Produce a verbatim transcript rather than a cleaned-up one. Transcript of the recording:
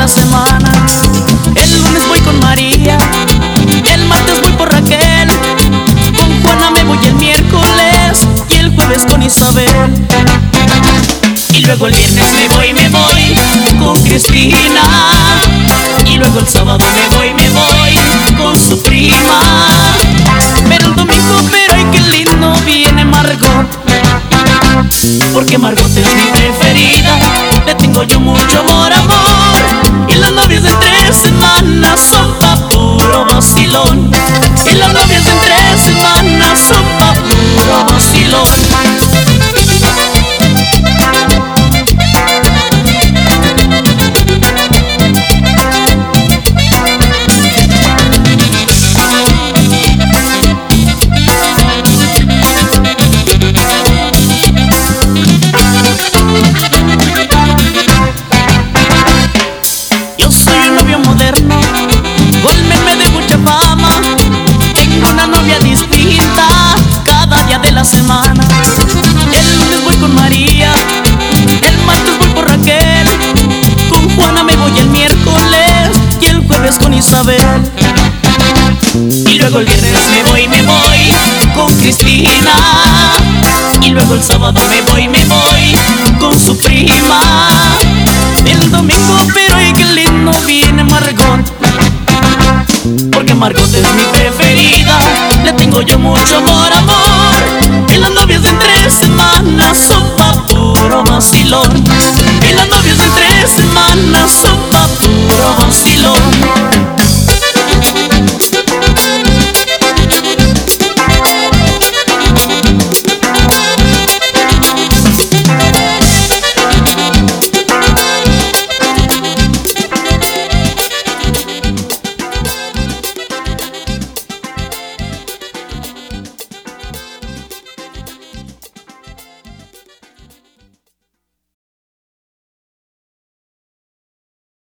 semana. El lunes voy con María, el martes voy por Raquel, con Juana me voy el miércoles y el jueves con Isabel. Y luego el viernes me voy, me voy con Cristina, y luego el sábado me voy, me voy con su prima. Pero el domingo, pero ay qué lindo, viene Margot, porque Margot es mi preferida, le tengo yo mucho amor, amor. Y las novias de tres semanas son pa' puro vacilón, y las novias de tres semanas son pa' puro vacilón. Semana. El lunes voy con María, el martes voy por Raquel, con Juana me voy el miércoles y el jueves con Isabel. Y luego el viernes me voy, me voy con Cristina, y luego el sábado me voy, me voy con su prima. El domingo, pero ay qué lindo, viene Margot, porque Margot es mi preferida, le tengo yo mucho amor.